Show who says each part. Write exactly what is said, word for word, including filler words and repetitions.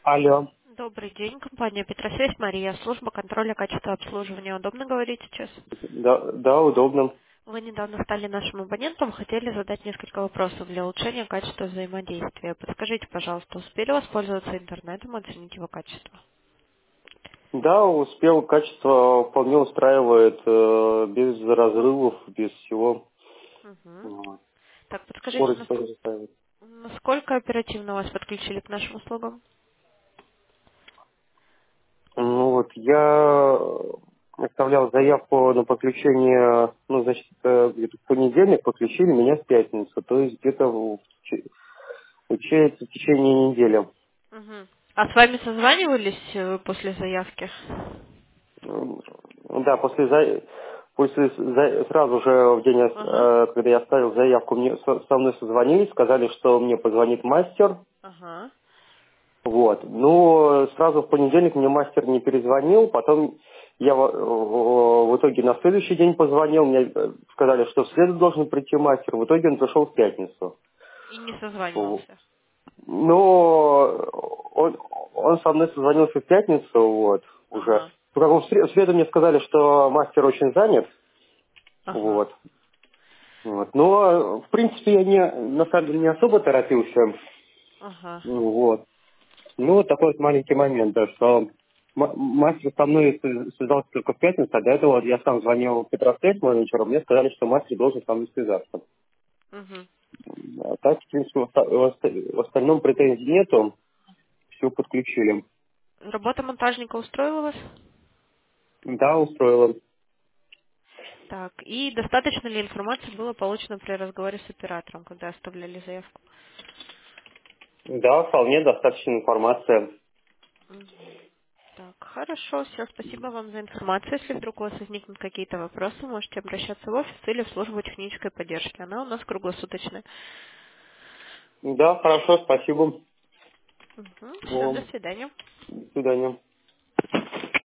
Speaker 1: Алло.
Speaker 2: Добрый день, компания Петросвязь, Мария, служба контроля качества обслуживания. Удобно говорить сейчас?
Speaker 1: Да, да, удобно.
Speaker 2: Вы недавно стали нашим абонентом, хотели задать несколько вопросов для улучшения качества взаимодействия. Подскажите, пожалуйста, успели воспользоваться интернетом, оценить его качество?
Speaker 1: Да, успел, качество вполне устраивает, э, без разрывов, без всего.
Speaker 2: Угу.
Speaker 1: Вот.
Speaker 2: Так, подскажите,
Speaker 1: Скорость
Speaker 2: наск-
Speaker 1: тоже устраивает.
Speaker 2: насколько оперативно вас подключили к нашим услугам?
Speaker 1: Ну вот, я оставлял заявку на подключение, ну, значит, э, где-то в понедельник подключили меня в пятницу, то есть где-то в, че- получается, в течение недели.
Speaker 2: Угу. А с вами созванивались э, после заявки?
Speaker 1: М, Да, после, за- после за- сразу же в день,
Speaker 2: Ага.
Speaker 1: э, когда я оставил заявку, мне со со мной созвонились, сказали, что мне позвонит мастер.
Speaker 2: Ага.
Speaker 1: Вот. Ну, сразу в понедельник мне мастер не перезвонил, потом я в, в- в итоге на следующий день позвонил, мне э, сказали, что в среду должен прийти мастер, в итоге он пришел в пятницу.
Speaker 2: И не
Speaker 1: Вот.
Speaker 2: созванивался?
Speaker 1: Но он, он со мной созвонился в пятницу, вот, уже.
Speaker 2: Ага.
Speaker 1: Ну, как бы в сре- в среду мне сказали, что мастер очень занят,
Speaker 2: Ага.
Speaker 1: вот. Вот. Но, в принципе, я не, на самом деле не особо торопился,
Speaker 2: Ага.
Speaker 1: ну, вот. Ну, вот такой вот маленький момент, да, что м- мастер со мной связ- связался только в пятницу, а до этого вот я сам звонил в Петросвязь менеджеру, мне сказали, что мастер должен со мной связаться.
Speaker 2: Угу.
Speaker 1: А так, в принципе, в оста- в оста- в остальном претензий нету, все подключили.
Speaker 2: Работа монтажника устроила вас?
Speaker 1: Да, устроило.
Speaker 2: Так, и достаточно ли информации было получено при разговоре с оператором, когда оставляли заявку?
Speaker 1: Да, вполне достаточно информации.
Speaker 2: Мгм. Так, хорошо, все, спасибо вам за информацию. Если вдруг у вас возникнут какие-то вопросы, можете обращаться в офис или в службу технической поддержки. Она у нас круглосуточная.
Speaker 1: Да, хорошо, спасибо.
Speaker 2: Все, до
Speaker 1: О,
Speaker 2: свидания.
Speaker 1: до свидания.